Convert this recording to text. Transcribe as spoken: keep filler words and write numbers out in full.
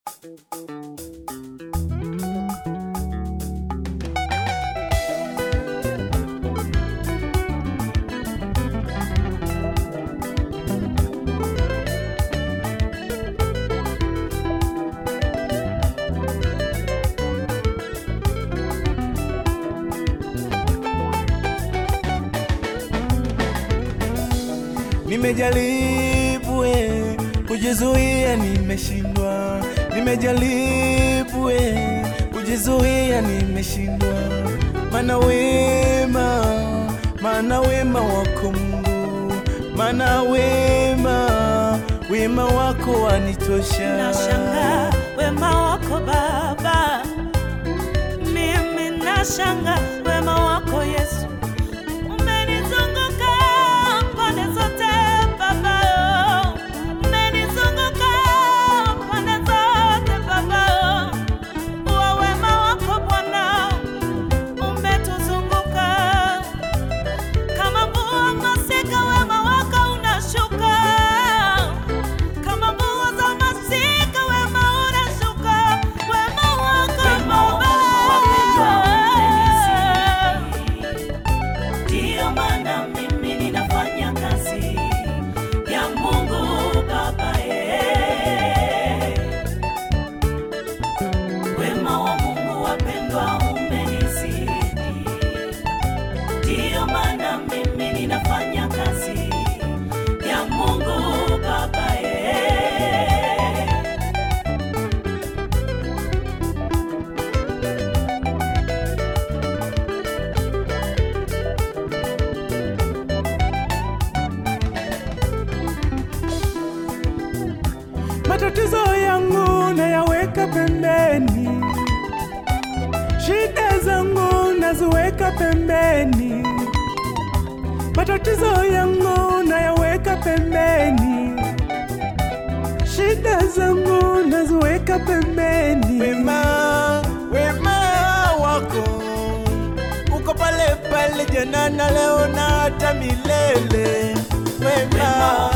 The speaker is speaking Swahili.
Nimejaribu eh, kujizuia nimeshindwa. Nimejaribu eh, kujizuia nimeshindwa. Mana wema, mana wema wako Mungu, mana wema, wema wako wanitosha. Nashanga wema wako Baba, mimi nashanga wema wako Yesu. Umenizunguka pande zote Baba, umenizunguka pande zote Baba. Wa wema wako Bwana umetuzunguka kama mvua masika, wema wako unashuka kama mvua za masika, wema unashuka, wema wako Baba. Ndio maana mimi ninafanya kazi ya Mungu Baba, eh. Wema wa Mungu wapendwa umenizidi. Ndio maana mimi ninafanya kazi ya Mungu Baba, eh. Matatizo yangu nayaweka pembeni, shida zangu naziweka pembeni. Matatizo yangu nayaweka pembeni, shida zangu naziweka pembeni. Wema, wema wako uko pale pale, jana na leo na hata milele. Wema